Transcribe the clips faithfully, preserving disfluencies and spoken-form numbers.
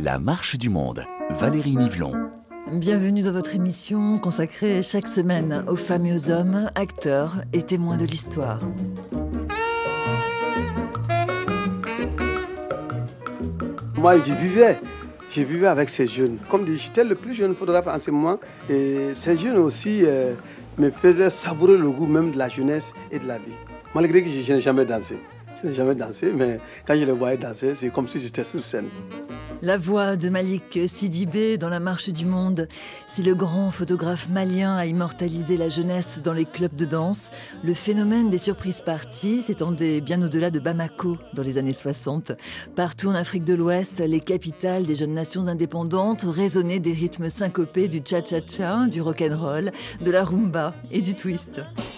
La marche du monde, Valérie Nivelon. Bienvenue dans votre émission consacrée chaque semaine aux femmes et aux hommes, acteurs et témoins de l'histoire. Moi, je vivais, je vivais avec ces jeunes. Comme dit, j'étais le plus jeune photographe en ce moment. Et ces jeunes aussi euh, me faisaient savourer le goût même de la jeunesse et de la vie. Malgré que je n'ai jamais dansé. Je n'ai jamais dansé, mais quand je les voyais danser, c'est comme si j'étais sur scène. La voix de Malick Sidibé dans La marche du monde. Si le grand photographe malien a immortalisé la jeunesse dans les clubs de danse, le phénomène des surprises parties s'étendait bien au-delà de Bamako dans les années soixante. Partout en Afrique de l'Ouest, les capitales des jeunes nations indépendantes résonnaient des rythmes syncopés du cha-cha-cha, du rock'n'roll, de la rumba et du twist.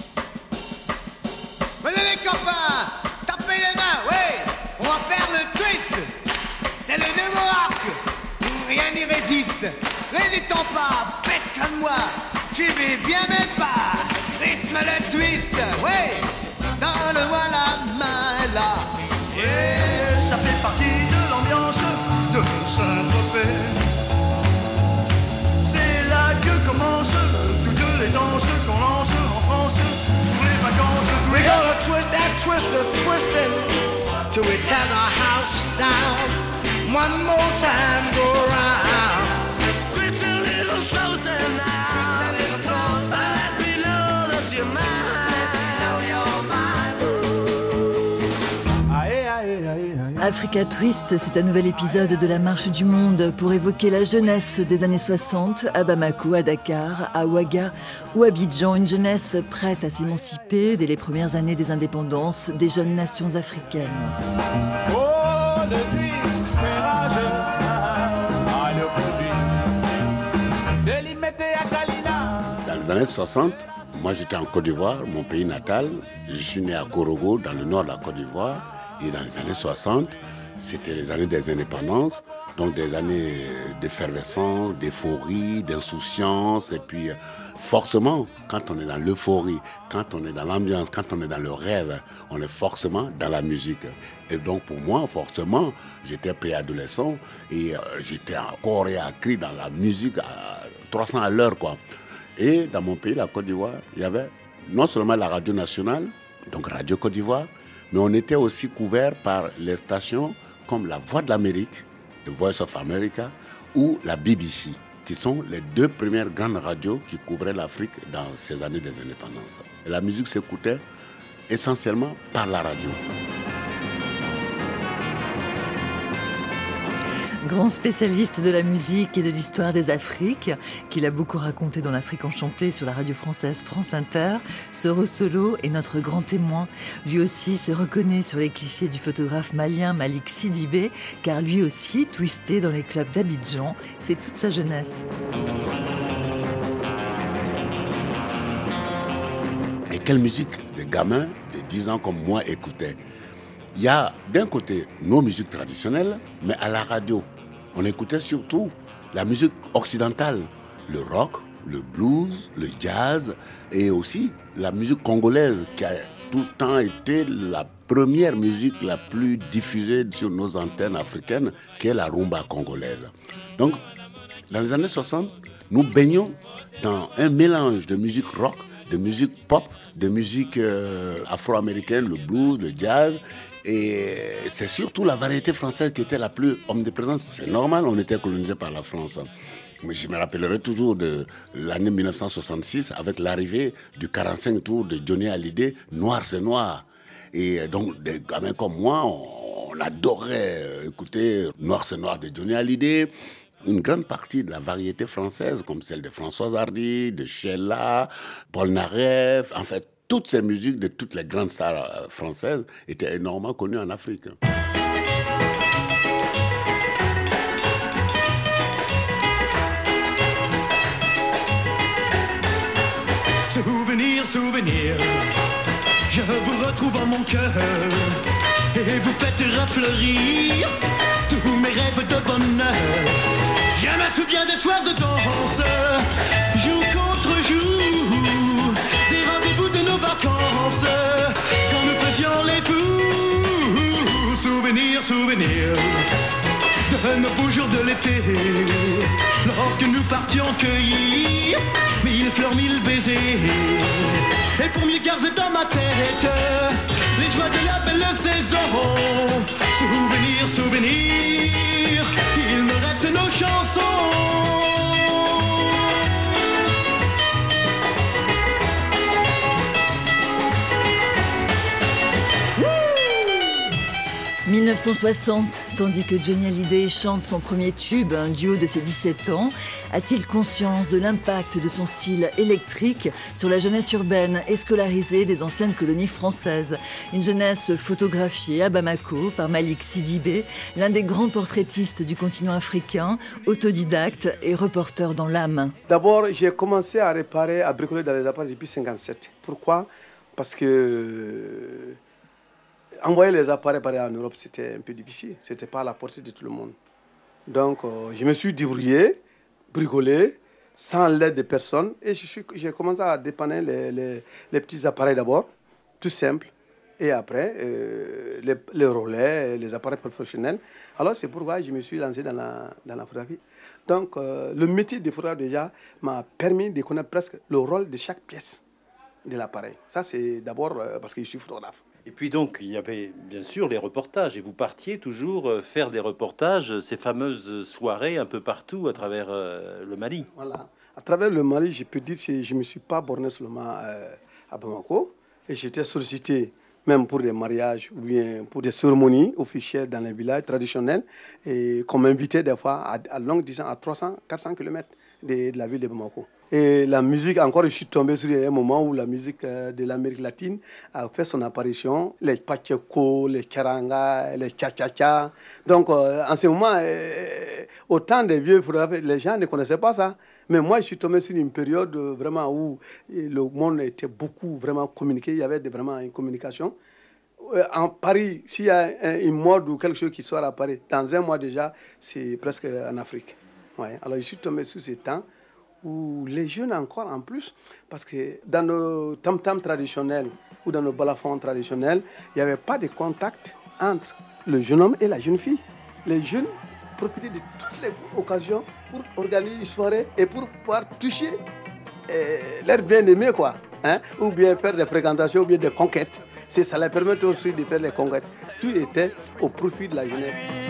Venez les copains, tapez les mains, oui, on va faire le twist. C'est le nouveau rock, rien n'y résiste. N'hésitons pas, faites comme moi, suivez bien mes pas. Rythme le twist, ouais, donne-moi la main là. Et ça fait partie de l'ambiance de Saint-Tropez. C'est là que commencent toutes les danses qu'on lance en France pour les vacances. We gonna twist that twister, twisting till we tear the house down. One more time, go round. Twist a little closer now. Twist a little closer. Let me know that you're mine. Aïe, aïe, aïe, aïe. Africa Twist, c'est un nouvel épisode de La marche du monde pour évoquer la jeunesse des années soixante à Bamako, à Dakar, à Ouaga ou à Abidjan. Une jeunesse prête à s'émanciper dès les premières années des indépendances des jeunes nations africaines. Oh, le twist fait rage. Ah, le produit de l'Imété à Kalina. Dans les années soixante, moi j'étais en Côte d'Ivoire, mon pays natal. Je suis né à Korogo, dans le nord de la Côte d'Ivoire. Et dans les années soixante, c'était les années des indépendances, donc des années d'effervescence, d'euphorie, d'insouciance. Et puis, forcément, quand on est dans l'euphorie, quand on est dans l'ambiance, quand on est dans le rêve, on est forcément dans la musique. Et donc, pour moi, forcément, j'étais préadolescent et euh, j'étais encore et à cri dans la musique à trois cents à l'heure, quoi. Et dans mon pays, la Côte d'Ivoire, il y avait non seulement la radio nationale, donc Radio Côte d'Ivoire, mais on était aussi couvert par les stations comme la Voix de l'Amérique, The Voice of America, ou la B B C, qui sont les deux premières grandes radios qui couvraient l'Afrique dans ces années des indépendances. Et la musique s'écoutait essentiellement par la radio. Grand spécialiste de la musique et de l'histoire des Afriques, qu'il a beaucoup raconté dans l'Afrique enchantée sur la radio française France Inter, Soro Solo est notre grand témoin. Lui aussi se reconnaît sur les clichés du photographe malien Malick Sidibé, car lui aussi, twisté dans les clubs d'Abidjan, c'est toute sa jeunesse. Et quelle musique les gamins de dix ans comme moi écoutaient. Il y a d'un côté nos musiques traditionnelles, mais à la radio, on écoutait surtout la musique occidentale, le rock, le blues, le jazz et aussi la musique congolaise qui a tout le temps été la première musique la plus diffusée sur nos antennes africaines, qui est la rumba congolaise. Donc, dans les années soixante, nous baignons dans un mélange de musique rock, de musique pop, de musique euh, afro-américaine, le blues, le jazz. Et c'est surtout la variété française qui était la plus omniprésente. C'est normal, on était colonisé par la France. Mais je me rappellerai toujours de l'année mille neuf cent soixante-six avec l'arrivée du quarante-cinq tours de Johnny Hallyday, Noir c'est noir. Et donc des gamins comme moi, on, on adorait écouter Noir c'est noir de Johnny Hallyday. Une grande partie de la variété française, comme celle de Françoise Hardy, de Sheila, Paul Naref, en fait, toutes ces musiques de toutes les grandes stars françaises étaient énormément connues en Afrique. Souvenir, souvenir, je vous retrouve en mon cœur et vous faites refleurir tous mes rêves de bonheur. Je me souviens des soirs de danse, jour contre jour, des rendez-vous de nos vacances, quand nous faisions les fous. Souvenir, souvenir de nos beaux jours de l'été, lorsque nous partions cueillir mille fleurs, mille baisers. Et pour mieux garder dans ma tête les joies de la belle saison, souvenir, souvenir, il me reste nos chansons. mille neuf cent soixante, tandis que Johnny Hallyday chante son premier tube, un duo de ses dix-sept ans, a-t-il conscience de l'impact de son style électrique sur la jeunesse urbaine et scolarisée des anciennes colonies françaises? Une jeunesse photographiée à Bamako par Malick Sidibé, l'un des grands portraitistes du continent africain, autodidacte et reporter dans l'âme. D'abord, j'ai commencé à réparer, à bricoler dans les appareils depuis cinquante-sept. Pourquoi? Parce que envoyer les appareils en Europe, c'était un peu difficile. Ce n'était pas à la portée de tout le monde. Donc, euh, je me suis débrouillé, bricolé, sans l'aide de personne. Et je suis, j'ai commencé à dépanner les, les, les petits appareils d'abord, tout simple. Et après, euh, les, les relais, les appareils professionnels. Alors, c'est pourquoi je me suis lancé dans la, dans la photographie. Donc, euh, le métier de photographe, déjà, m'a permis de connaître presque le rôle de chaque pièce de l'appareil. Ça, c'est d'abord euh, parce que je suis photographe. Et puis donc, il y avait bien sûr les reportages. Et vous partiez toujours faire des reportages, ces fameuses soirées un peu partout à travers euh, le Mali. Voilà. À travers le Mali, je peux dire que je ne me suis pas borné seulement euh, à Bamako. Et j'étais sollicité même pour des mariages ou bien pour des cérémonies officielles dans les villages traditionnels. Et qu'on m'invitait des fois à, à longue distance, à trois cents, quatre cents kilomètres de, de la ville de Bamako. Et la musique, encore, je suis tombé sur un moment où la musique de l'Amérique latine a fait son apparition. Les pacheco, les charanga, les cha-cha-cha. Donc, euh, en ce moment, euh, autant des vieux photographes, les gens ne connaissaient pas ça. Mais moi, je suis tombé sur une période vraiment où le monde était beaucoup vraiment communiqué. Il y avait vraiment une communication. En Paris, s'il y a une mode ou quelque chose qui sort à Paris, dans un mois déjà, c'est presque en Afrique. Ouais. Alors, je suis tombé sur ce temps où les jeunes encore en plus, parce que dans nos tam-tams traditionnels ou dans nos balafons traditionnels, il n'y avait pas de contact entre le jeune homme et la jeune fille. Les jeunes profitaient de toutes les occasions pour organiser une soirée et pour pouvoir toucher euh, leur bien-aimé, quoi, hein, ou bien faire des fréquentations, ou bien des conquêtes. C'est, ça leur permet aussi de faire des conquêtes. Tout était au profit de la jeunesse.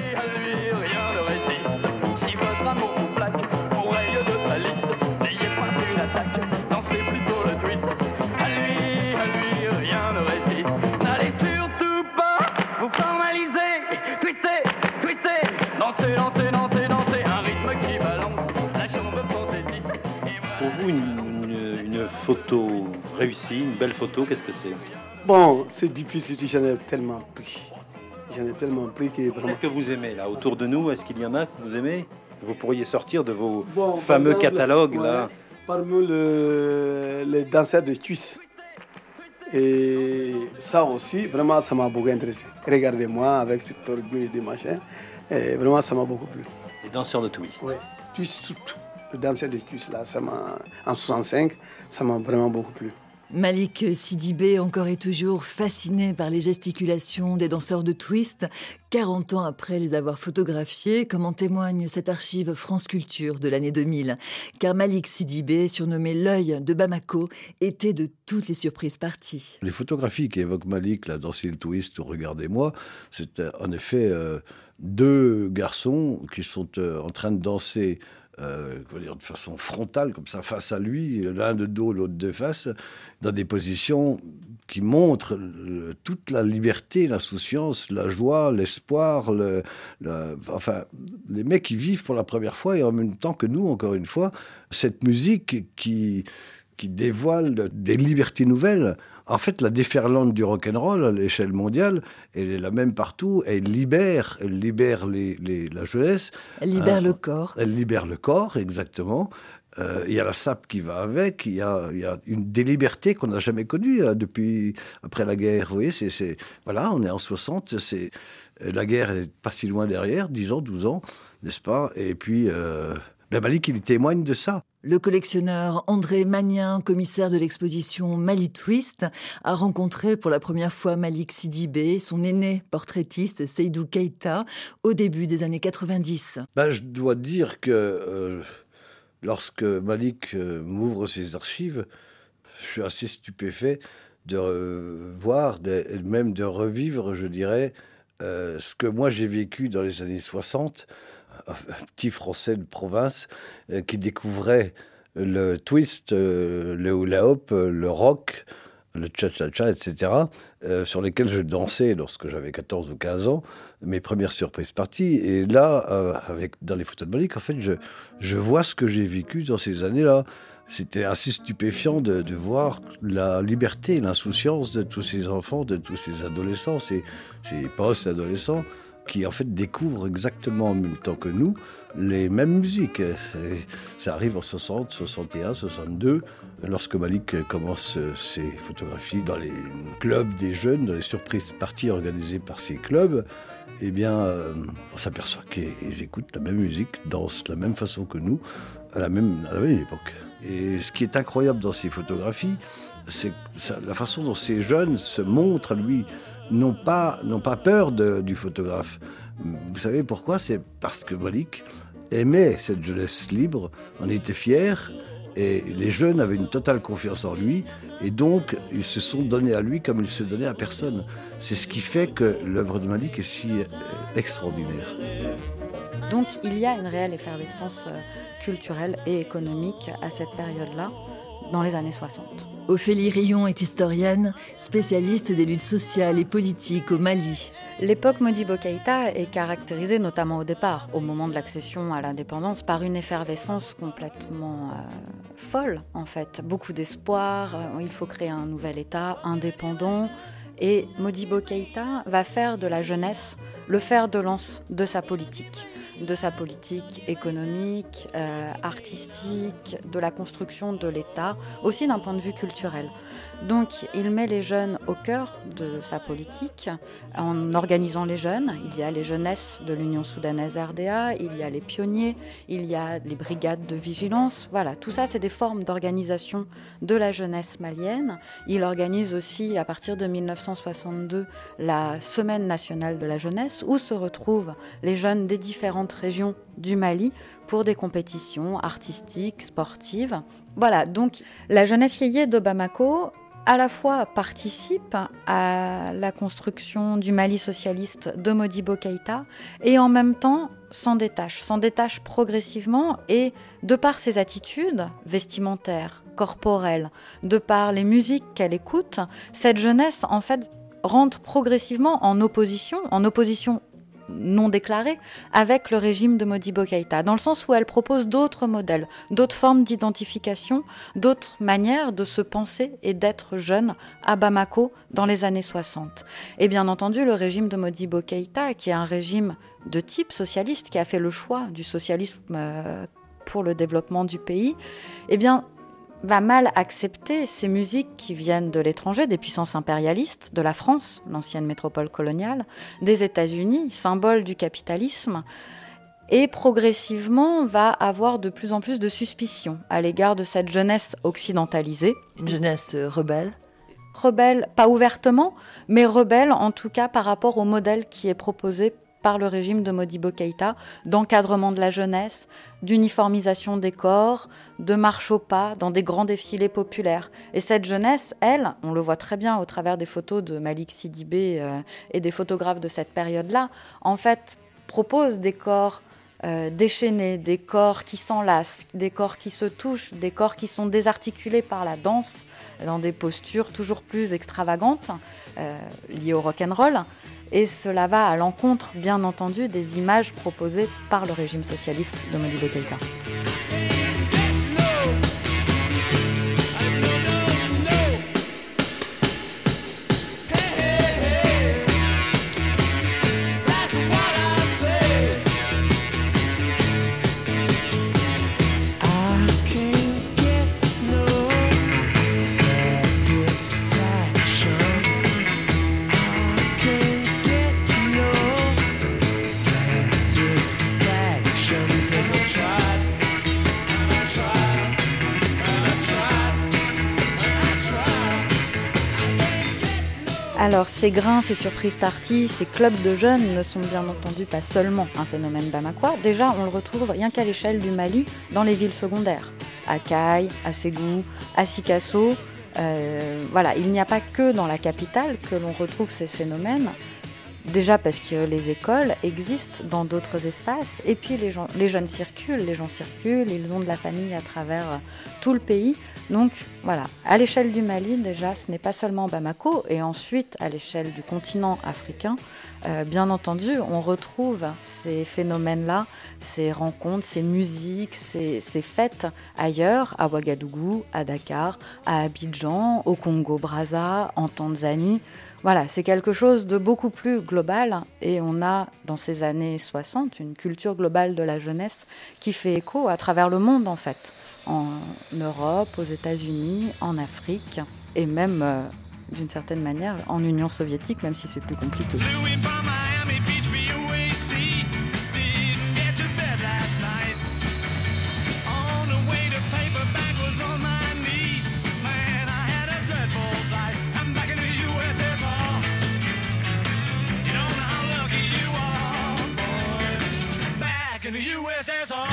Pour vous, une, une, une photo réussie, une belle photo, qu'est-ce que c'est? Bon, c'est difficile, j'en ai tellement pris. J'en ai tellement pris que vraiment... Qu'est-ce que vous aimez là autour de nous? Est-ce qu'il y en a que vous aimez? Vous pourriez sortir de vos bon, fameux exemple, catalogues ouais, là. Parmi le, les danseurs de cuisse. Et ça aussi, vraiment, ça m'a beaucoup intéressé. Regardez-moi avec cet orgueil et des machins. Et vraiment, ça m'a beaucoup plu. Les danseurs de twist. Oui, twist surtout. Le danseur de cuisse, là, ça m'a, en soixante-cinq, ça m'a vraiment beaucoup plu. Malick Sidibé, encore et toujours fasciné par les gesticulations des danseurs de twist, quarante ans après les avoir photographiés, comme en témoigne cette archive France Culture de l'année deux mille. Car Malick Sidibé, surnommé l'œil de Bamako, était de toutes les surprises parties. Les photographies qui évoquent Malick, là, danser le twist ou regardez-moi, c'est en effet euh, deux garçons qui sont euh, en train de danser Euh, dire, de façon frontale, comme ça, face à lui, l'un de dos, l'autre de face, dans des positions qui montrent le, toute la liberté, l'insouciance, la joie, l'espoir, le, le, enfin, les mecs qui vivent pour la première fois, et en même temps que nous, encore une fois, cette musique qui, qui dévoile des libertés nouvelles. En fait, la déferlante du rock'n'roll à l'échelle mondiale, elle est la même partout. Elle libère, elle libère les, les, la jeunesse. Elle libère euh, le corps. Elle libère le corps, exactement. Euh, il y a la sape qui va avec. Il y a, il y a une des libertés qu'on n'a jamais connues hein, depuis après la guerre. Vous voyez, c'est, c'est voilà, on est en soixante. C'est la guerre est pas si loin derrière, dix ans, douze ans, n'est-ce pas? Et puis, euh, ben Malick, il témoigne de ça. Le collectionneur André Magnin, commissaire de l'exposition Mali Twist, a rencontré pour la première fois Malick Sidibé, son aîné portraitiste Seydou Keïta, au début des années quatre-vingt-dix. Ben, je dois dire que euh, lorsque Malick euh, m'ouvre ses archives, je suis assez stupéfait de euh, voir, de, même de revivre, je dirais, euh, ce que moi j'ai vécu dans les années soixante, un petit Français de province euh, qui découvrait le twist, euh, le hula hoop, le rock, le cha-cha-cha, et cetera, euh, sur lesquels je dansais lorsque j'avais quatorze ou quinze ans, mes premières surprises parties. Et là, euh, avec, dans les photos de Malick, en fait, je, je vois ce que j'ai vécu dans ces années-là. C'était assez stupéfiant de, de voir la liberté, l'insouciance de tous ces enfants, de tous ces adolescents, ces, ces post-adolescents, qui en fait découvrent exactement en même temps que nous les mêmes musiques. Et ça arrive en soixante, soixante et un, soixante-deux, lorsque Malick commence ses photographies dans les clubs des jeunes, dans les surprises parties organisées par ces clubs. Eh bien, euh, on s'aperçoit qu'ils écoutent la même musique, dansent de la même façon que nous, à la même, à la même époque. Et ce qui est incroyable dans ces photographies, c'est ça, la façon dont ces jeunes se montrent à lui, n'ont pas, n'ont pas peur de, du photographe. Vous savez pourquoi ? C'est parce que Malick aimait cette jeunesse libre, en était fier, et les jeunes avaient une totale confiance en lui, et donc ils se sont donnés à lui comme ils se donnaient à personne. C'est ce qui fait que l'œuvre de Malick est si extraordinaire. Donc il y a une réelle effervescence culturelle et économique à cette période-là, dans les années soixante. Ophélie Rion est historienne, spécialiste des luttes sociales et politiques au Mali. L'époque Modibo Keïta est caractérisée, notamment au départ, au moment de l'accession à l'indépendance, par une effervescence complètement euh, folle, en fait. Beaucoup d'espoir, euh, il faut créer un nouvel État indépendant. Et Modibo Keïta va faire de la jeunesse le fer de lance de sa politique. de sa politique économique, euh, artistique, de la construction de l'État, aussi d'un point de vue culturel. Donc il met les jeunes au cœur de sa politique en organisant les jeunes. Il y a les jeunesses de l'Union soudanaise R D A, il y a les pionniers, il y a les brigades de vigilance. Voilà, tout ça c'est des formes d'organisation de la jeunesse malienne. Il organise aussi à partir de mille neuf cent soixante-deux la Semaine nationale de la jeunesse où se retrouvent les jeunes des différentes régions du Mali pour des compétitions artistiques, sportives. Voilà, donc la jeunesse yéyé de Bamako à la fois participe à la construction du Mali socialiste de Modibo Keïta et en même temps s'en détache, s'en détache progressivement et de par ses attitudes vestimentaires, corporelles, de par les musiques qu'elle écoute, cette jeunesse en fait rentre progressivement en opposition, en opposition non déclarée avec le régime de Modibo Keïta, dans le sens où elle propose d'autres modèles, d'autres formes d'identification, d'autres manières de se penser et d'être jeune à Bamako dans les années soixante. Et bien entendu, le régime de Modibo Keïta, qui est un régime de type socialiste, qui a fait le choix du socialisme euh, pour le développement du pays, eh bien va mal accepter ces musiques qui viennent de l'étranger, des puissances impérialistes, de la France, l'ancienne métropole coloniale, des États-Unis, symbole du capitalisme, et progressivement va avoir de plus en plus de suspicions à l'égard de cette jeunesse occidentalisée. Une jeunesse rebelle ? Rebelle, pas ouvertement, mais rebelle en tout cas par rapport au modèle qui est proposé par le régime de Modibo Keïta, d'encadrement de la jeunesse, d'uniformisation des corps, de marche au pas dans des grands défilés populaires. Et cette jeunesse, elle, on le voit très bien au travers des photos de Malick Sidibé euh, et des photographes de cette période-là, en fait, propose des corps euh, déchaînés, des corps qui s'enlacent, des corps qui se touchent, des corps qui sont désarticulés par la danse, dans des postures toujours plus extravagantes, euh, liées au rock'n'roll. Et cela va à l'encontre, bien entendu, des images proposées par le régime socialiste de Modibo Keïta. Alors, ces grains, ces surprises parties, ces clubs de jeunes ne sont bien entendu pas seulement un phénomène bamakois. Déjà, on le retrouve rien qu'à l'échelle du Mali, dans les villes secondaires. À Kay, à Ségou, à Sikasso. Euh, voilà, il n'y a pas que dans la capitale que l'on retrouve ces phénomènes. Déjà parce que les écoles existent dans d'autres espaces, et puis les, gens, les jeunes circulent, les gens circulent, ils ont de la famille à travers tout le pays. Donc voilà, à l'échelle du Mali déjà, ce n'est pas seulement Bamako, et ensuite à l'échelle du continent africain, euh, bien entendu, on retrouve ces phénomènes-là, ces rencontres, ces musiques, ces, ces fêtes ailleurs, à Ouagadougou, à Dakar, à Abidjan, au Congo-Brazza, en Tanzanie. Voilà, c'est quelque chose de beaucoup plus global, et on a dans ces années soixante une culture globale de la jeunesse qui fait écho à travers le monde en fait, en Europe, aux États-Unis, en Afrique et même euh, d'une certaine manière en Union soviétique, même si c'est plus compliqué. In the U S S R,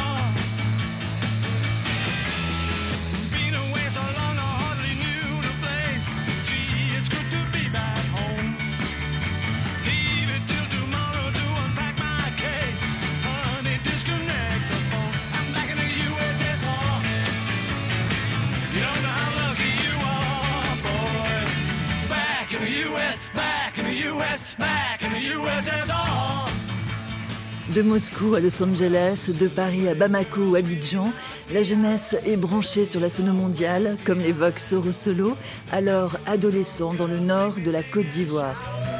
been away so long I hardly knew the place. Gee, it's good to be back home. Leave it till tomorrow to unpack my case. Honey, disconnect the phone. I'm back in the U S S R. You don't know how lucky you are, boy. Back in the U S, back in the U S, back in the U S S R. De Moscou à Los Angeles, de Paris à Bamako ou Abidjan, la jeunesse est branchée sur la sono mondiale, comme l'évoque Soro Solo, alors adolescent dans le nord de la Côte d'Ivoire.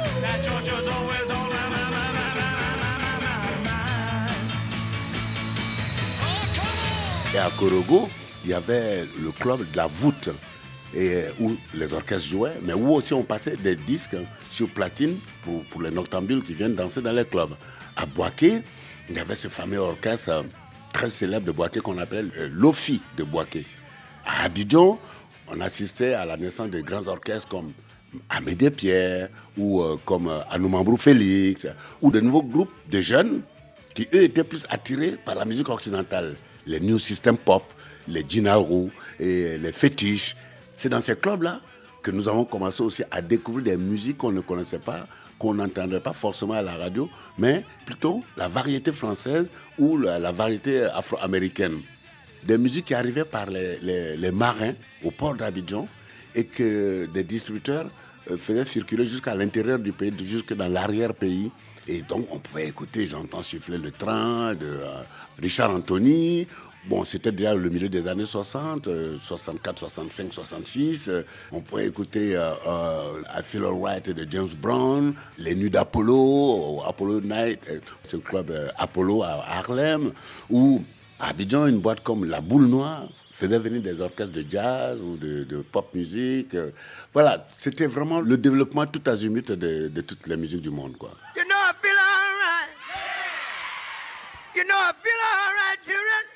Et à Korogo, il y avait le club de la voûte, et, où les orchestres jouaient, mais où aussi on passait des disques sur platine pour, pour les noctambules qui viennent danser dans les clubs. À Boaké, il y avait ce fameux orchestre très célèbre de Boaké qu'on appelle euh, l'Ofi de Boaké. À Abidjan, on assistait à la naissance de grands orchestres comme Amédée Pierre ou euh, comme euh, Anoumambrou Félix, ou de nouveaux groupes de jeunes qui, eux, étaient plus attirés par la musique occidentale. Les New System Pop, les Djinarou et les Fétiches. C'est dans ces clubs-là que nous avons commencé aussi à découvrir des musiques qu'on ne connaissait pas, qu'on n'entendrait pas forcément à la radio, mais plutôt la variété française ou la, la variété afro-américaine. Des musiques qui arrivaient par les, les, les marins au port d'Abidjan et que des distributeurs euh, faisaient circuler jusqu'à l'intérieur du pays, jusque dans l'arrière-pays. Et donc on pouvait écouter, j'entends siffler le train de euh, Richard Anthony. Bon, c'était déjà le milieu des années soixante, euh, soixante-quatre, soixante-cinq, soixante-six. Euh, on pouvait écouter euh, euh, I Feel Alright de James Brown, les Nuits d'Apollo, Apollo Night, euh, c'est le club euh, Apollo à Harlem, ou à Abidjan, une boîte comme La Boule Noire faisait venir des orchestres de jazz ou de, de pop musique. Euh, voilà, c'était vraiment le développement tout azimut de, de toutes les musiques du monde, quoi. You know I feel alright. You know I feel alright, children.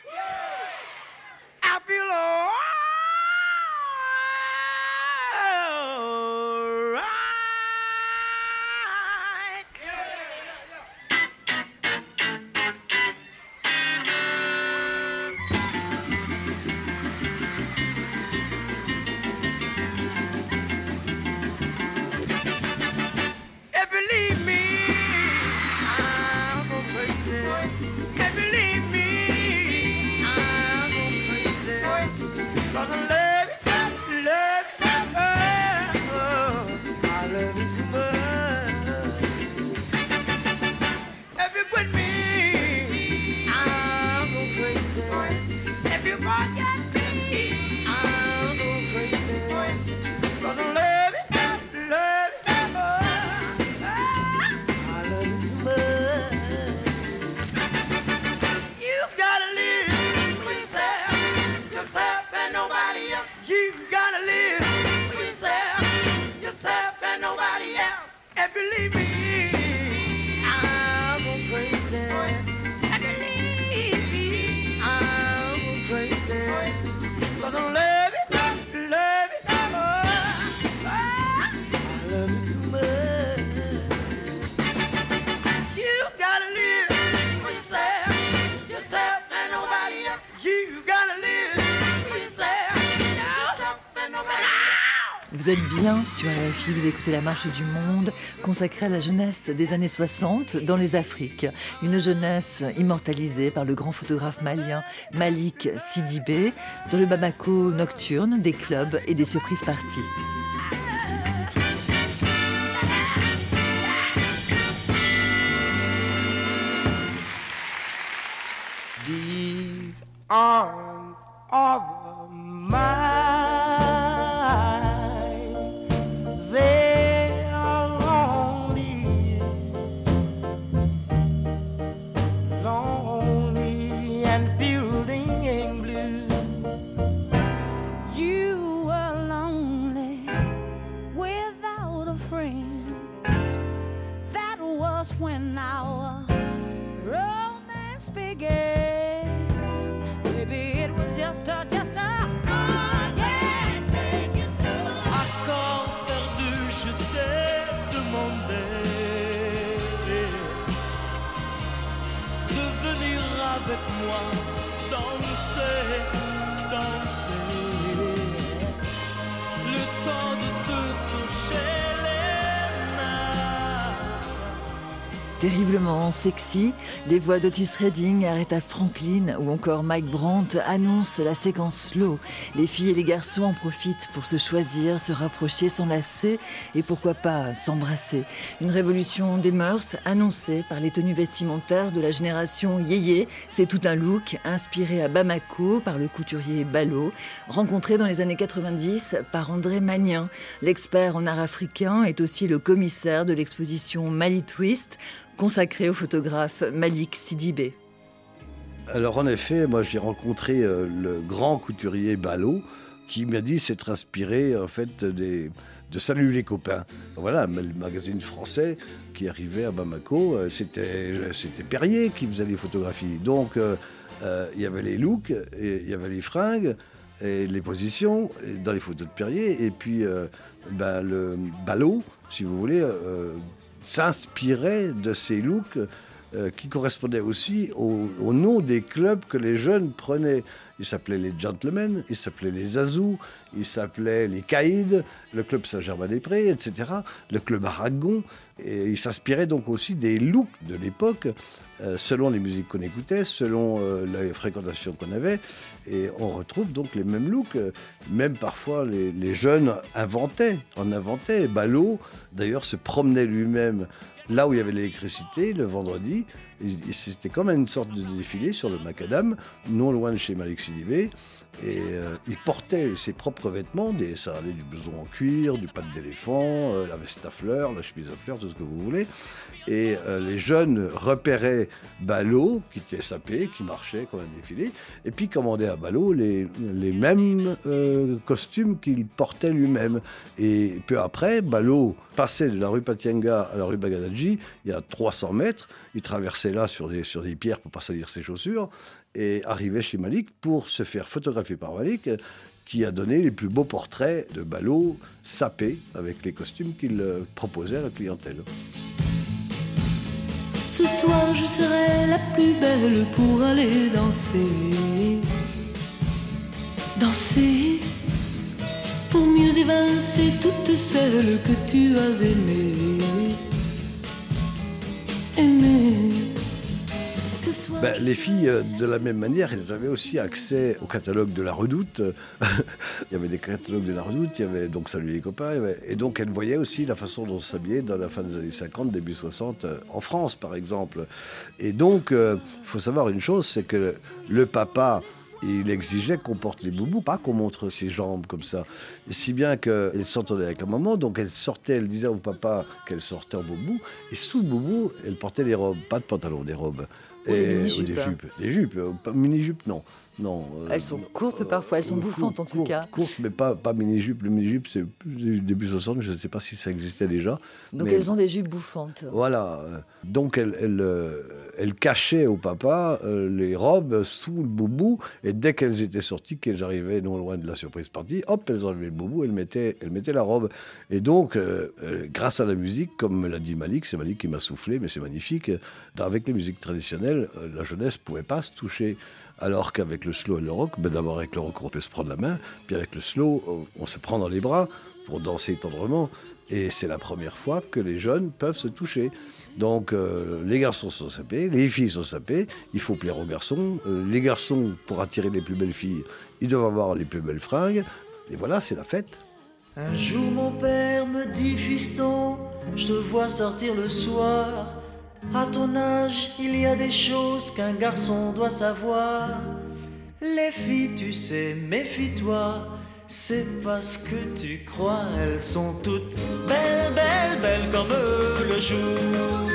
I feel alright. If you leave me, I'm gonna crazy. If you leave me, I'm gonna crazy. 'Cause I love you, love you, oh, I love you too much. If you quit me, I'm gonna crazy. If you forget me, I'm gonna crazy. 'Cause I love you, love you, oh, I love you too much. You gotta live with yourself, yourself and nobody else. You gotta live with yourself, yourself and nobody else. If you leave me, I'm gonna crazy. If you leave me, I'm gonna crazy. 'Cause I love you, love you, oh, I love you too much. Vous êtes bien sur R F I, vous écoutez La Marche du Monde, consacrée à la jeunesse des années soixante dans les Afriques. Une jeunesse immortalisée par le grand photographe malien Malik Sidibé dans le Bamako nocturne, des clubs et des surprises parties. These arms are mine. They are lonely, lonely and fielding in blue. You were lonely without a friend. That was when our romance began. Maybe it was just a, just a, oh yeah, take it slow. Accord perdu, je t'ai demandé de venir avec moi danser, danser. Le temps de te toucher les mains. Terriblement sexy, les voix d'Otis Redding, Aretha Franklin ou encore Mike Brandt annoncent la séquence slow. Les filles et les garçons en profitent pour se choisir, se rapprocher, s'enlacer et pourquoi pas s'embrasser. Une révolution des mœurs annoncée par les tenues vestimentaires de la génération yéyé. C'est tout un look inspiré à Bamako par le couturier Balo, rencontré dans les années quatre-vingt-dix par André Magnin. L'expert en art africain est aussi le commissaire de l'exposition Mali Twist, consacré au photographe Malik Sidibé. Alors en effet, moi j'ai rencontré euh, le grand couturier Balo qui m'a dit s'être inspiré en fait des, de Salut les copains. Voilà, le magazine français qui arrivait à Bamako, euh, c'était, c'était Perrier qui faisait les photographies. Donc euh, euh, il y avait les looks, et il y avait les fringues et les positions dans les photos de Perrier. Et puis euh, ben, le Balo, si vous voulez, euh, s'inspirait de ces looks euh, qui correspondaient aussi au, au nom des clubs que les jeunes prenaient. Ils s'appelaient les Gentlemen, ils s'appelaient les Azous, ils s'appelaient les Caïds, le club Saint-Germain-des-Prés, et cetera, le club Aragon. Et ils s'inspiraient donc aussi des looks de l'époque, euh, selon les musiques qu'on écoutait, selon euh, la fréquentation qu'on avait. Et on retrouve donc les mêmes looks. Même parfois, les, les jeunes inventaient, en inventaient. Balo, d'ailleurs, se promenait lui-même là où il y avait l'électricité, le vendredi. Et c'était comme une sorte de défilé sur le macadam, non loin de chez Malik Sidibé. Et euh, il portait ses propres vêtements, des, ça allait du blouson en cuir, du pâte d'éléphant, euh, la veste à fleurs, la chemise à fleurs, tout ce que vous voulez. Et euh, les jeunes repéraient Balo, qui était sapé, qui marchait comme un défilé, et puis commandaient à Balo les, les mêmes euh, costumes qu'il portait lui-même. Et peu après, Balo passait de la rue Patienga à la rue Bagadadji, il y a trois cents mètres, il traversait là sur des, sur des pierres pour pas salir ses chaussures, et arrivait chez Malik pour se faire photographier par Malik, qui a donné les plus beaux portraits de Balo sapé avec les costumes qu'il proposait à la clientèle. Ce soir je serai la plus belle pour aller danser. Danser pour mieux évincer toutes celles que tu as aimées. Aimées. Ben, les filles, de la même manière, elles avaient aussi accès au catalogue de la Redoute. Il y avait des catalogues de la Redoute, il y avait donc Salut les copains, il y avait... et donc elles voyaient aussi la façon dont on s'habillait dans la fin des années cinquante, début soixante, en France par exemple. Et donc, il euh, faut savoir une chose, c'est que le papa, il exigeait qu'on porte les boubous, pas qu'on montre ses jambes comme ça. Et si bien qu'elle s'entendait avec la maman, donc elle sortait, elle disait au papa qu'elle sortait en boubou, et sous le boubou, elle portait des robes, pas de pantalon, des robes. Ou et, des ou des jupes. Des jupes, pas mini-jupes, non. Non, euh, elles sont courtes parfois, elles sont bouffantes en tout courtes, cas. Courtes, mais pas, pas mini-jupe. Le mini-jupe, c'est début soixante, je ne sais pas si ça existait déjà. Donc mais... elles ont des jupes bouffantes. Voilà. Donc elles, elles, euh, elles cachaient au papa euh, les robes sous le boubou, et dès qu'elles étaient sorties, qu'elles arrivaient non loin de la surprise party, hop, elles enlevaient le boubou, elles mettaient, elles mettaient la robe. Et donc, euh, euh, grâce à la musique, comme me l'a dit Malik, c'est Malik qui m'a soufflé, mais c'est magnifique, avec les musiques traditionnelles, euh, la jeunesse ne pouvait pas se toucher. Alors qu'avec le slow et le rock, ben d'abord avec le rock on peut se prendre la main, puis avec le slow on se prend dans les bras pour danser tendrement. Et c'est la première fois que les jeunes peuvent se toucher. Donc euh, les garçons sont sapés, les filles sont sapées, il faut plaire aux garçons. Euh, les garçons, pour attirer les plus belles filles, ils doivent avoir les plus belles fringues. Et voilà, c'est la fête. Un jour mon père me dit, fiston, je te vois sortir le soir. À ton âge, il y a des choses qu'un garçon doit savoir. Les filles, tu sais, méfie-toi. C'est parce que tu crois, elles sont toutes belles, belles, belles comme le jour.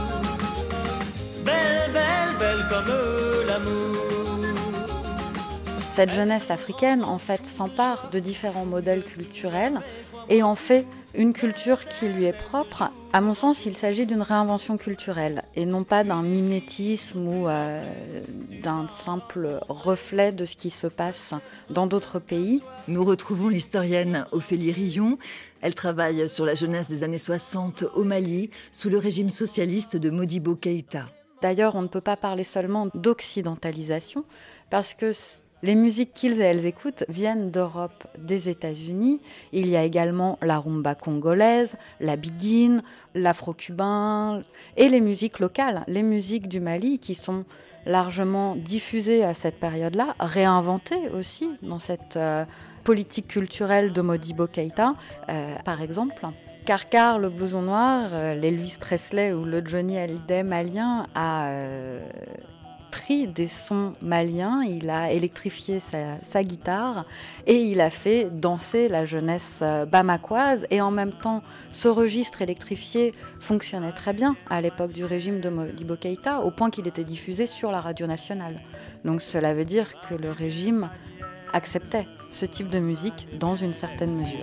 Belles, belles, belles comme l'amour. Cette jeunesse africaine, en fait, s'empare de différents modèles culturels et en fait une culture qui lui est propre. À mon sens, il s'agit d'une réinvention culturelle et non pas d'un mimétisme ou euh, d'un simple reflet de ce qui se passe dans d'autres pays. Nous retrouvons l'historienne Ophélie Rillon. Elle travaille sur la jeunesse des années soixante au Mali, sous le régime socialiste de Modibo Keïta. D'ailleurs, on ne peut pas parler seulement d'occidentalisation, parce que les musiques qu'ils et elles écoutent viennent d'Europe, des États-Unis. Il y a également la rumba congolaise, la biguine, l'afro-cubain et les musiques locales, les musiques du Mali qui sont largement diffusées à cette période-là, réinventées aussi dans cette euh, politique culturelle de Modibo Keïta, euh, par exemple. Karkar, le blouson noir, euh, l'Elvis Presley ou le Johnny Hallyday malien a euh, pris des sons maliens, il a électrifié sa, sa guitare et il a fait danser la jeunesse euh, bamakoise. Et en même temps, ce registre électrifié fonctionnait très bien à l'époque du régime de Modibo Keïta, au point qu'il était diffusé sur la radio nationale. Donc cela veut dire que le régime acceptait ce type de musique dans une certaine mesure.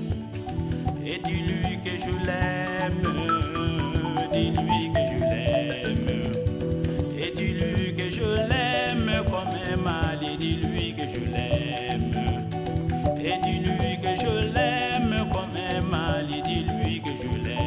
Et dis-lui que je l'aime, dis-lui que je l'aime, et dis-lui que je l'aime comme un Mali, dis-lui que je l'aime, et dis-lui que je l'aime comme un Mali, dis-lui que je l'aime.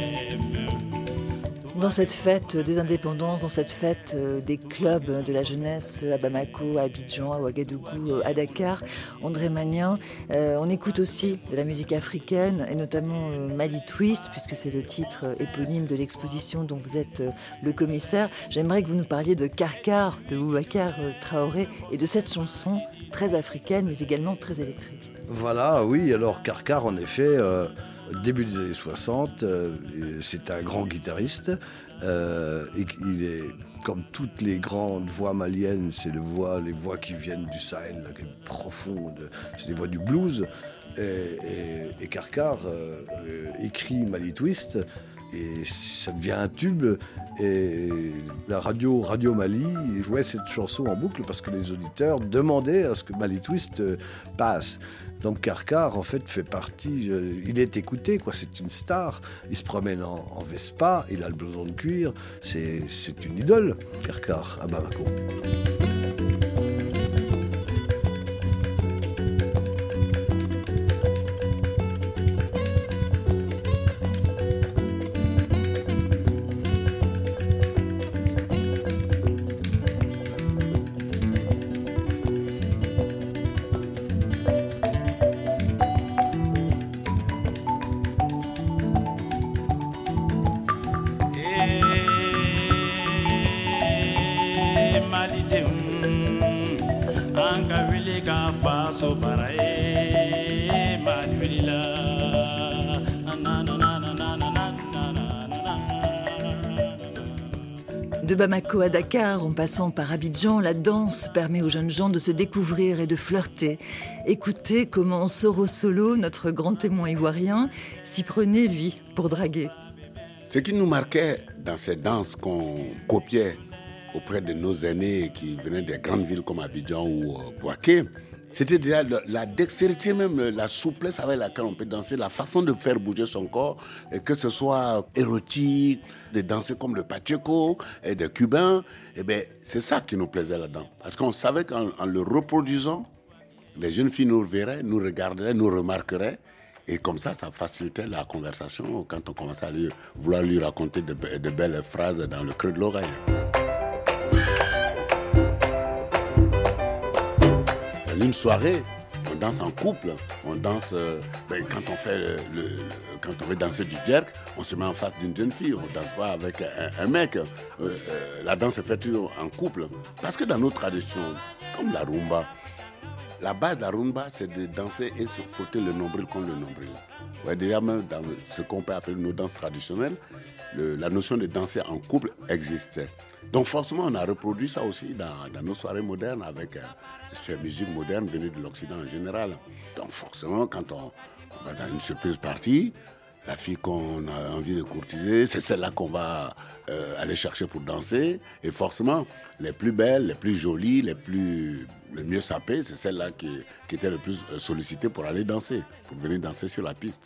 Dans cette fête des indépendances, dans cette fête des clubs de la jeunesse à Bamako, à Abidjan, à Ouagadougou, à Dakar, André Magnin, euh, on écoute aussi de la musique africaine et notamment euh, Mali Twist, puisque c'est le titre euh, éponyme de l'exposition dont vous êtes euh, le commissaire. J'aimerais que vous nous parliez de Karkar, de Boubacar euh, Traoré et de cette chanson très africaine mais également très électrique. Voilà, oui, alors Karkar en effet... Euh... Début des années soixante, euh, c'est un grand guitariste. Euh, et il est, comme toutes les grandes voix maliennes, c'est le voix, les voix qui viennent du Sahel, là, profondes, c'est les voix du blues. Et, et, et Karkar euh, euh, écrit Mali Twist, et ça devient un tube. Et la radio, radio Mali jouait cette chanson en boucle parce que les auditeurs demandaient à ce que Mali Twist passe. Donc Karkar, en fait, fait partie... Euh, il est écouté, quoi. C'est une star. Il se promène en, en Vespa, il a le blouson de cuir. C'est, c'est une idole, Karkar, à Bamako. De Bamako à Dakar, en passant par Abidjan, la danse permet aux jeunes gens de se découvrir et de flirter. Écoutez comment Soro Solo, notre grand témoin ivoirien, s'y prenait, lui, pour draguer. Ce qui nous marquait dans ces danses qu'on copiait auprès de nos aînés qui venaient des grandes villes comme Abidjan ou Bouaké, c'était déjà la dextérité, même la souplesse avec laquelle on peut danser, la façon de faire bouger son corps, et que ce soit érotique, de danser comme le pacheco et des Cubains. Et bien, c'est ça qui nous plaisait là-dedans. Parce qu'on savait qu'en en le reproduisant, les jeunes filles nous verraient, nous regarderaient, nous remarqueraient. Et comme ça, ça facilitait la conversation quand on commençait à lui, vouloir lui raconter de, de belles phrases dans le creux de l'oreille. Une soirée, on danse en couple, on danse, euh, ben, quand on fait le, le, le, quand on veut danser du jerk, on se met en face d'une jeune fille, on ne danse pas avec un, un mec. Euh, euh, la danse est faite toujours en couple. Parce que dans nos traditions, comme la rumba, la base de la rumba, c'est de danser et se frotter le nombril contre le nombril. Ouais, déjà même dans ce qu'on peut appeler nos danses traditionnelles, le, la notion de danser en couple existait. Donc forcément, on a reproduit ça aussi dans, dans nos soirées modernes avec euh, ces musiques modernes venues de l'Occident en général. Donc forcément, quand on, on va dans une surprise party, la fille qu'on a envie de courtiser, c'est celle-là qu'on va euh, aller chercher pour danser. Et forcément, les plus belles, les plus jolies, les plus, le mieux sapées, c'est celle-là qui, qui était le plus sollicitée pour aller danser, pour venir danser sur la piste.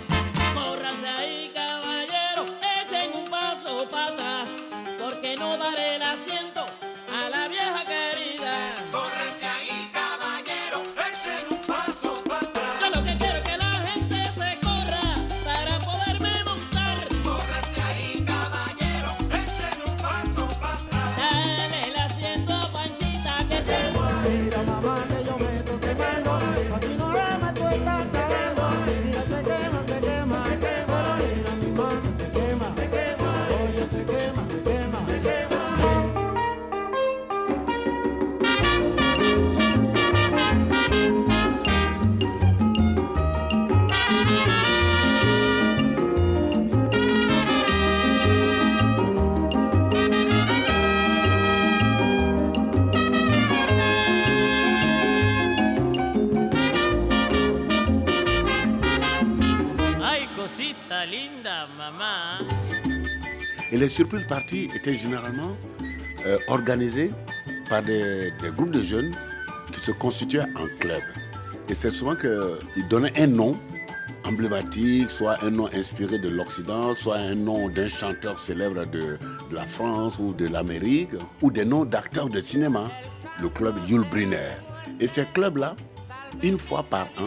Et les surprises parties étaient généralement euh, organisées par des, des groupes de jeunes qui se constituaient en club. Et c'est souvent qu'ils donnaient un nom emblématique, soit un nom inspiré de l'Occident, soit un nom d'un chanteur célèbre de, de la France ou de l'Amérique, ou des noms d'acteurs de cinéma, le club Yul Brynner. Et ces clubs-là, une fois par an,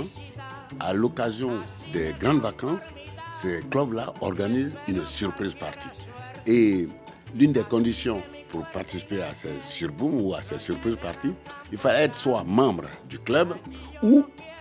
à l'occasion des grandes vacances, ces clubs-là organisent une surprise party. Et l'une des conditions pour participer à ces surbooms ou à ces surprises parties, il fallait être soit membre du club ou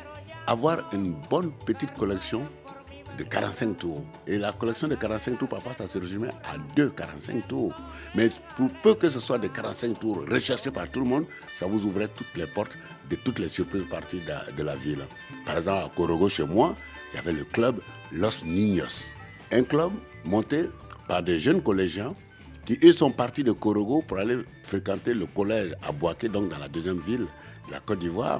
avoir une bonne petite collection de quarante-cinq tours. Et la collection de quarante-cinq tours, parfois, ça se résumait à deux quarante-cinq tours. Mais pour peu que ce soit des quarante-cinq tours recherchés par tout le monde, ça vous ouvrait toutes les portes de toutes les surprises parties de, de la ville. Par exemple, à Corogo, chez moi, il y avait le club Los Niños. Un club monté par des jeunes collégiens qui, eux, sont partis de Corogo pour aller fréquenter le collège à Boaké, donc dans la deuxième ville de la Côte d'Ivoire.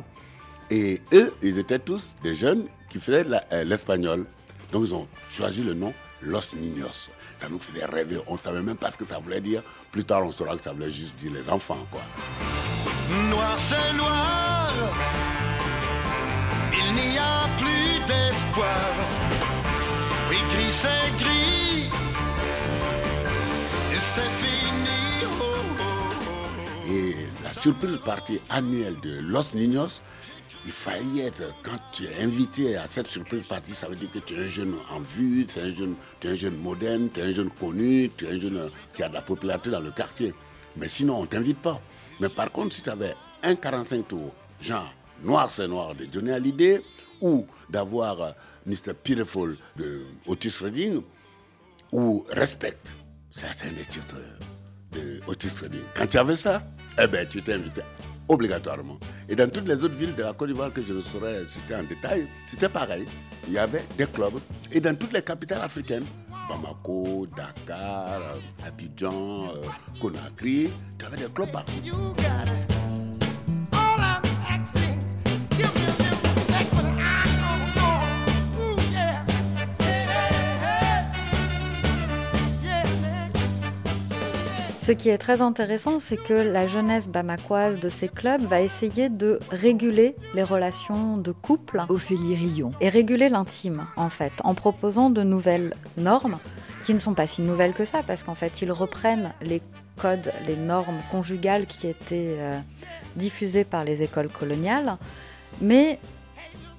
Et eux, ils étaient tous des jeunes qui faisaient la, euh, l'espagnol. Donc, ils ont choisi le nom Los Niños. Ça nous faisait rêver. On ne savait même pas ce que ça voulait dire. Plus tard, on saura que ça voulait juste dire les enfants, quoi. Noir, c'est noir. Il n'y a plus d'espoir. Oui, gris, c'est gris. Et c'est fini. Oh, oh, oh. Et la surprise partie annuelle de Los Niños, il fallait être, quand tu es invité à cette surprise partie, ça veut dire que tu es un jeune en vue, tu es un jeune, tu es un jeune moderne, tu es un jeune connu, tu es un jeune qui a de la popularité dans le quartier. Mais sinon, on ne t'invite pas. Mais par contre, si tu avais un quarante-cinq tours, genre Noir c'est Noir de Johnny Hallyday, ou d'avoir euh, mister Beautiful de Otis Redding, ou Respect, ça c'est un des titres de Otis Redding. Quand tu avais ça, eh ben, tu étais invité obligatoirement. Et dans toutes les autres villes de la Côte d'Ivoire que je ne saurais citer en détail, c'était pareil. Il y avait des clubs. Et dans toutes les capitales africaines, Bamako, Dakar, Abidjan, euh, Conakry, tu avais des clubs partout. Ce qui est très intéressant, c'est que la jeunesse bamakoise de ces clubs va essayer de réguler les relations de couple. Ophélie Rillon. Et réguler l'intime, en fait, en proposant de nouvelles normes, qui ne sont pas si nouvelles que ça, parce qu'en fait, ils reprennent les codes, les normes conjugales qui étaient euh, diffusées par les écoles coloniales, mais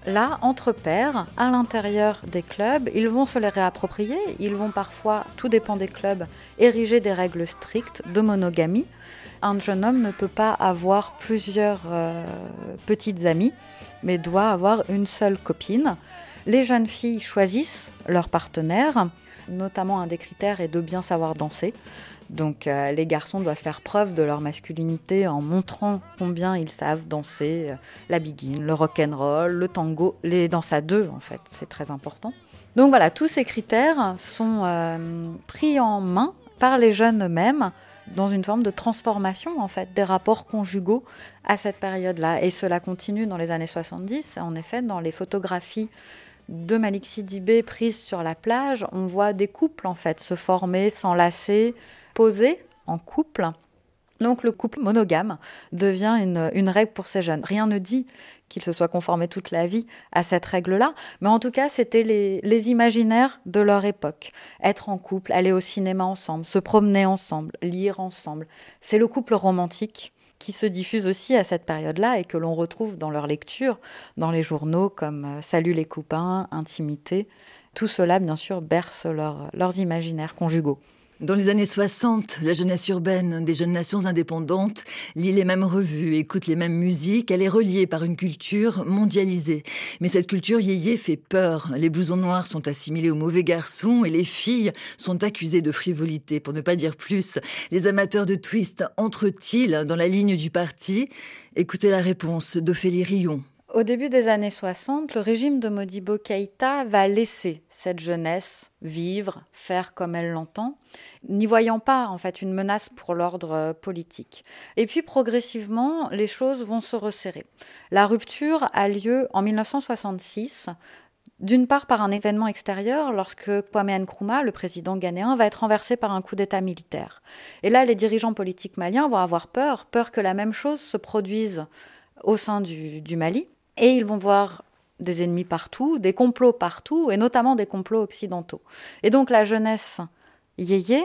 là, entre pairs, à l'intérieur des clubs, ils vont se les réapproprier. Ils vont parfois, tout dépend des clubs, ériger des règles strictes de monogamie. Un jeune homme ne peut pas avoir plusieurs euh, petites amies, mais doit avoir une seule copine. Les jeunes filles choisissent leur partenaire. Notamment, un des critères est de bien savoir danser. Donc euh, les garçons doivent faire preuve de leur masculinité en montrant combien ils savent danser euh, la biguine, le rock'n'roll, le tango, les danses à deux en fait, c'est très important. Donc voilà, tous ces critères sont euh, pris en main par les jeunes eux-mêmes dans une forme de transformation en fait des rapports conjugaux à cette période-là. Et cela continue dans les années soixante-dix, en effet, dans les photographies de Malik Sidibé prises sur la plage, on voit des couples en fait se former, s'enlacer, poser en couple. Donc le couple monogame devient une, une règle pour ces jeunes. Rien ne dit qu'ils se soient conformés toute la vie à cette règle-là, mais en tout cas, c'était les, les imaginaires de leur époque. Être en couple, aller au cinéma ensemble, se promener ensemble, lire ensemble. C'est le couple romantique qui se diffuse aussi à cette période-là et que l'on retrouve dans leurs lectures, dans les journaux comme « Salut les copains »,« Intimité ». Tout cela, bien sûr, berce leur, leurs imaginaires conjugaux. Dans les années soixante, la jeunesse urbaine des jeunes nations indépendantes lit les mêmes revues, écoute les mêmes musiques, elle est reliée par une culture mondialisée. Mais cette culture yéyé fait peur. Les blousons noirs sont assimilés aux mauvais garçons et les filles sont accusées de frivolité, pour ne pas dire plus. Les amateurs de twist entrent-ils dans la ligne du parti ? Écoutez la réponse d'Ophélie Rion. Au début des années soixante, le régime de Modibo Keïta va laisser cette jeunesse vivre, faire comme elle l'entend, n'y voyant pas en fait une menace pour l'ordre politique. Et puis progressivement, les choses vont se resserrer. La rupture a lieu en dix-neuf cent soixante-six, d'une part par un événement extérieur, lorsque Kwame Nkrumah, le président ghanéen, va être renversé par un coup d'État militaire. Et là, les dirigeants politiques maliens vont avoir peur, peur que la même chose se produise au sein du, du Mali. Et ils vont voir des ennemis partout, des complots partout, et notamment des complots occidentaux. Et donc la jeunesse yéyé,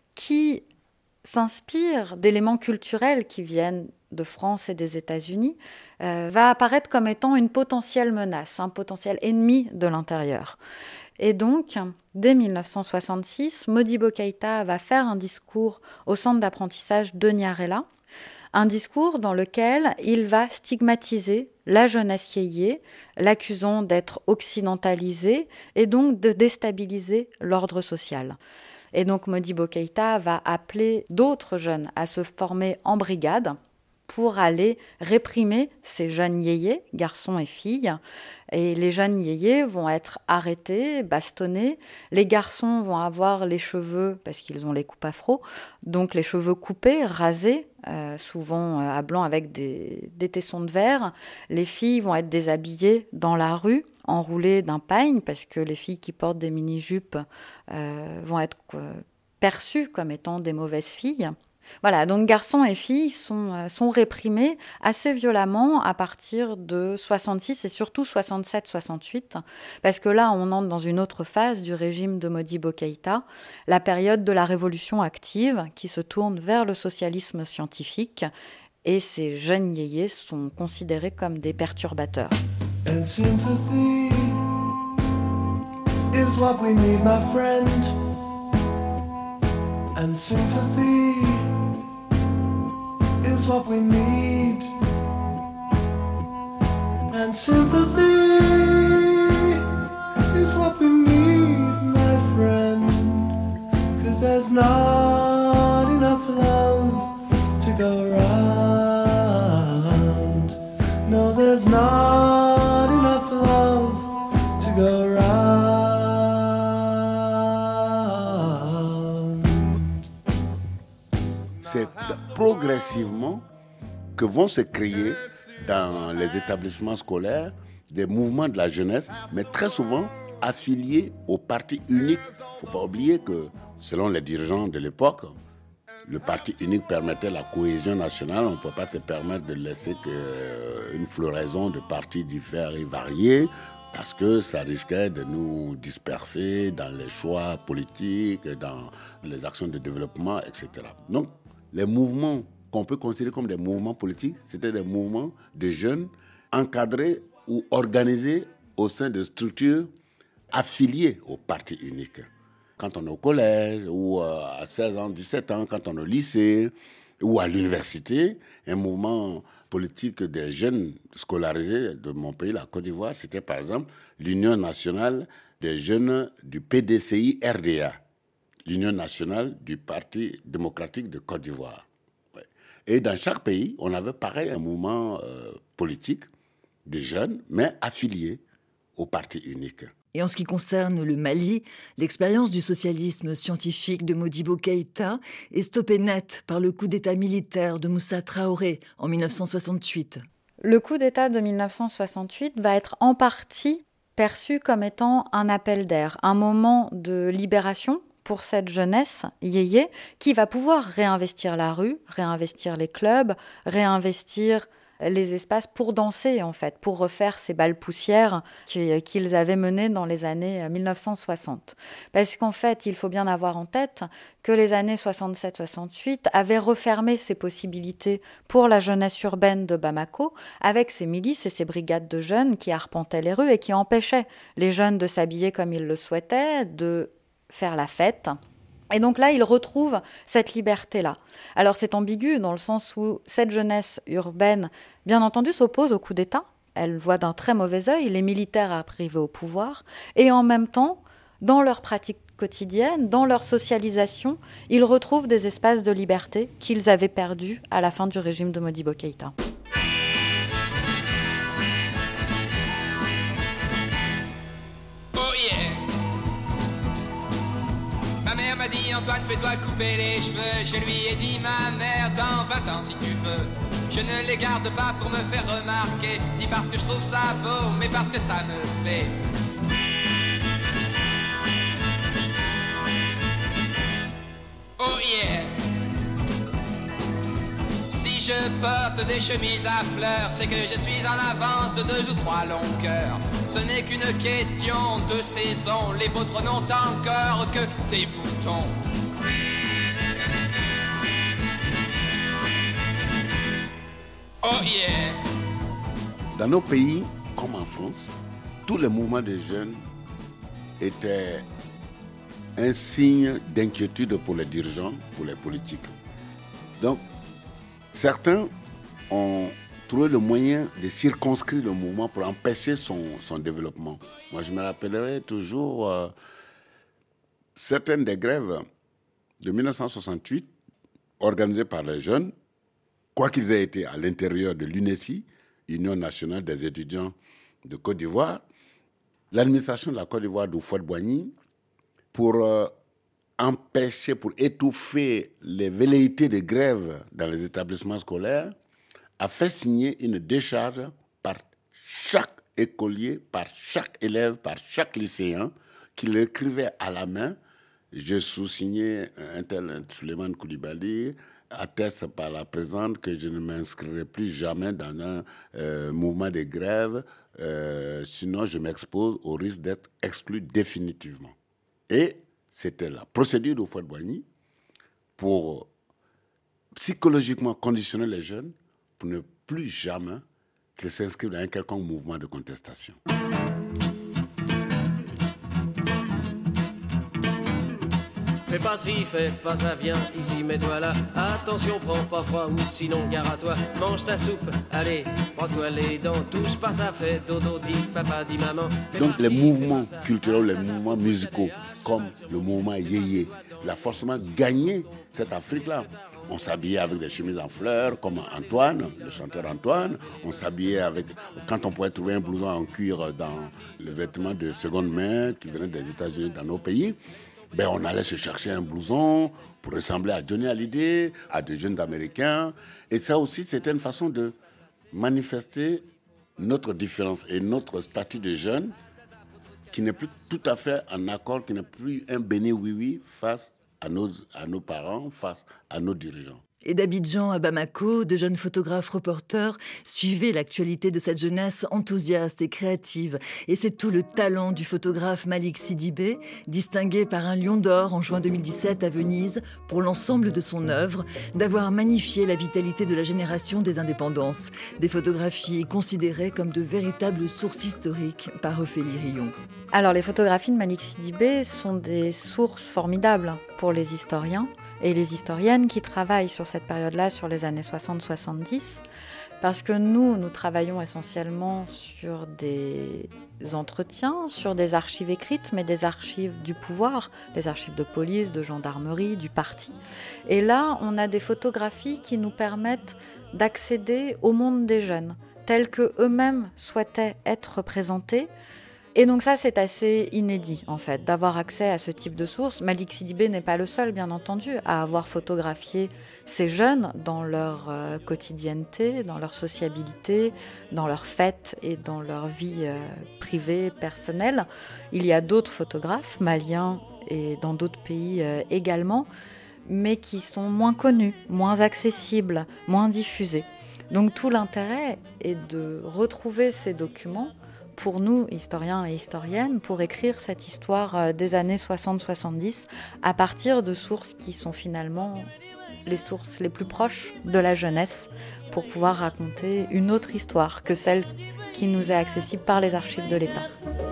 qui s'inspire d'éléments culturels qui viennent de France et des États-Unis, euh, va apparaître comme étant une potentielle menace, un potentiel ennemi de l'intérieur. Et donc, dès dix-neuf cent soixante-six, Modibo Keïta va faire un discours au centre d'apprentissage de Niarela, un discours dans lequel il va stigmatiser la jeunesse yéyé, l'accusant d'être occidentalisée et donc de déstabiliser l'ordre social. Et donc Modibo Keïta va appeler d'autres jeunes à se former en brigade pour aller réprimer ces jeunes yéyés, garçons et filles. Et les jeunes yéyés vont être arrêtés, bastonnés. Les garçons vont avoir les cheveux, parce qu'ils ont les coupes afro, donc les cheveux coupés, rasés, euh, souvent à blanc avec des, des tessons de verre. Les filles vont être déshabillées dans la rue, enroulées d'un pagne, parce que les filles qui portent des mini-jupes euh, vont être euh, perçues comme étant des mauvaises filles. Voilà, donc garçons et filles sont, sont réprimés assez violemment à partir de soixante-six et surtout soixante-sept soixante-huit, parce que là, on entre dans une autre phase du régime de Modibo Keïta, la période de la révolution active qui se tourne vers le socialisme scientifique, et ces jeunes yéyés sont considérés comme des perturbateurs. And sympathy is what we need, my friend. And sympathy is what we need. And sympathy is what we need, my friend. 'Cause there's not enough love to go around. No, there's not enough love to go around. C'est progressivement que vont se créer dans les établissements scolaires des mouvements de la jeunesse, mais très souvent affiliés au parti unique. Il ne faut pas oublier que, selon les dirigeants de l'époque, le parti unique permettait la cohésion nationale. On ne peut pas se permettre de laisser que une floraison de partis divers et variés, parce que ça risquait de nous disperser dans les choix politiques, dans les actions de développement, et cetera. Donc, les mouvements qu'on peut considérer comme des mouvements politiques, c'était des mouvements de jeunes encadrés ou organisés au sein de structures affiliées au parti unique. Quand on est au collège, ou à seize ans, dix-sept ans, quand on est au lycée, ou à l'université, un mouvement politique des jeunes scolarisés de mon pays, la Côte d'Ivoire, c'était par exemple l'Union nationale des jeunes du P D C I R D A, l'Union nationale du Parti démocratique de Côte d'Ivoire. Ouais. Et dans chaque pays, on avait pareil un mouvement euh, politique des jeunes, mais affiliés au parti unique. Et en ce qui concerne le Mali, l'expérience du socialisme scientifique de Modibo Keïta est stoppée net par le coup d'État militaire de Moussa Traoré en mille neuf cent soixante-huit. Le coup d'État de mille neuf cent soixante-huit va être en partie perçu comme étant un appel d'air, un moment de libération pour cette jeunesse yéyé qui va pouvoir réinvestir la rue, réinvestir les clubs, réinvestir les espaces pour danser, en fait, pour refaire ces balles poussières qu'ils avaient menées dans les années mille neuf cent soixante. Parce qu'en fait, il faut bien avoir en tête que les années soixante-sept soixante-huit avaient refermé ces possibilités pour la jeunesse urbaine de Bamako, avec ces milices et ces brigades de jeunes qui arpentaient les rues et qui empêchaient les jeunes de s'habiller comme ils le souhaitaient, de faire la fête. Et donc là, il retrouve cette liberté-là. Alors c'est ambigu dans le sens où cette jeunesse urbaine, bien entendu, s'oppose au coup d'État. Elle voit d'un très mauvais œil les militaires arriver au pouvoir. Et en même temps, dans leur pratique quotidienne, dans leur socialisation, ils retrouvent des espaces de liberté qu'ils avaient perdus à la fin du régime de Modibo Keïta. M'a dit Antoine, fais-toi couper les cheveux. Je lui ai dit ma mère, dans vingt ans si tu veux. Je ne les garde pas pour me faire remarquer, ni parce que je trouve ça beau, mais parce que ça me plaît. Oh yeah. Si je porte des chemises à fleurs, c'est que je suis en avance de deux ou trois longs cœurs. Ce n'est qu'une question de saison, les vôtres n'ont encore que des boutons. Oh yeah. Dans nos pays, comme en France, tous les mouvements des jeunes étaient un signe d'inquiétude pour les dirigeants, pour les politiques. Donc, certains ont trouvé le moyen de circonscrire le mouvement pour empêcher son, son développement. Moi, je me rappellerai toujours euh, certaines des grèves de mille neuf cent soixante-huit organisées par les jeunes, quoi qu'ils aient été à l'intérieur de l'U N E S I, Union nationale des étudiants de Côte d'Ivoire, l'administration de la Côte d'Ivoire d'Houphouët-Boigny, pour euh, empêcher, pour étouffer les velléités de grève dans les établissements scolaires, a fait signer une décharge par chaque écolier, par chaque élève, par chaque lycéen, qui l'écrivait à la main. Je sous-signais un tel Souleymane Koulibaly, atteste par la présente que je ne m'inscrirai plus jamais dans un euh, mouvement de grève, euh, sinon je m'expose au risque d'être exclu définitivement. Et c'était la procédure d'Houphouët-Boigny pour psychologiquement conditionner les jeunes pour ne plus jamais qu'ils s'inscrivent dans un quelconque mouvement de contestation. Fais pas ci, fais pas ça, viens ici, mets-toi là. Attention, prends pas froid ou sinon gare à toi. Mange ta soupe, allez, brosse-toi les dents. Touche pas ça, fais dodo, dis papa, dis maman. Donc les mouvements culturels, les mouvements musicaux, comme le mouvement yéyé, il a forcément gagné cette Afrique-là. On s'habillait avec des chemises en fleurs, comme Antoine, le chanteur Antoine. On s'habillait avec... Quand on pouvait trouver un blouson en cuir dans les vêtements de seconde main qui venaient des États-Unis dans nos pays, ben on allait se chercher un blouson pour ressembler à Johnny Hallyday, à des jeunes Américains. Et ça aussi, c'était une façon de manifester notre différence et notre statut de jeune qui n'est plus tout à fait en accord, qui n'est plus un béni oui-oui face à nos, à nos parents, face à nos dirigeants. Et d'Abidjan à Bamako, de jeunes photographes reporters suivaient l'actualité de cette jeunesse enthousiaste et créative. Et c'est tout le talent du photographe Malick Sidibé, distingué par un Lion d'Or en juin deux mille dix-sept à Venise pour l'ensemble de son œuvre, d'avoir magnifié la vitalité de la génération des indépendances. Des photographies considérées comme de véritables sources historiques par Ophélie Rion. Alors les photographies de Malick Sidibé sont des sources formidables pour les historiens et les historiennes qui travaillent sur cette période-là, sur les années soixante soixante-dix, parce que nous, nous travaillons essentiellement sur des entretiens, sur des archives écrites, mais des archives du pouvoir, des archives de police, de gendarmerie, du parti. Et là, on a des photographies qui nous permettent d'accéder au monde des jeunes, tels qu'eux-mêmes souhaitaient être représentés. Et donc ça, c'est assez inédit, en fait, d'avoir accès à ce type de sources. Malick Sidibé n'est pas le seul, bien entendu, à avoir photographié ces jeunes dans leur euh, quotidienneté, dans leur sociabilité, dans leurs fêtes et dans leur vie euh, privée, personnelle. Il y a d'autres photographes, maliens et dans d'autres pays euh, également, mais qui sont moins connus, moins accessibles, moins diffusés. Donc tout l'intérêt est de retrouver ces documents pour nous, historiens et historiennes, pour écrire cette histoire des années soixante soixante-dix à partir de sources qui sont finalement les sources les plus proches de la jeunesse pour pouvoir raconter une autre histoire que celle qui nous est accessible par les archives de l'État.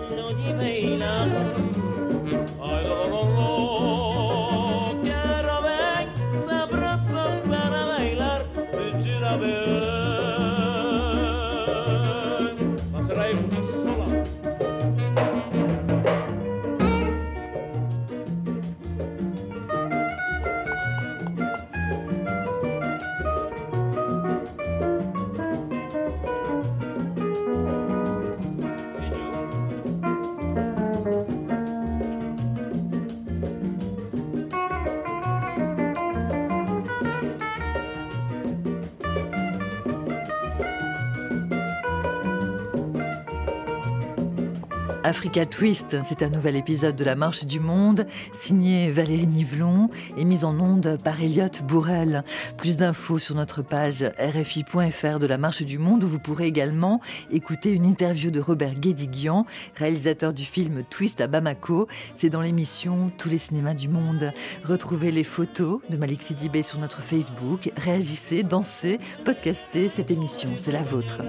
Africa Twist, c'est un nouvel épisode de La Marche du Monde, signé Valérie Nivelon et mis en onde par Elliot Bourrel. Plus d'infos sur notre page r f i point f r de La Marche du Monde, où vous pourrez également écouter une interview de Robert Guédiguian, réalisateur du film Twist à Bamako. C'est dans l'émission Tous les cinémas du monde. Retrouvez les photos de Malick Sidibé sur notre Facebook. Réagissez, dansez, podcastez. Cette émission, c'est la vôtre.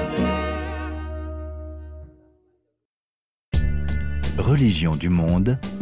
Religion du monde,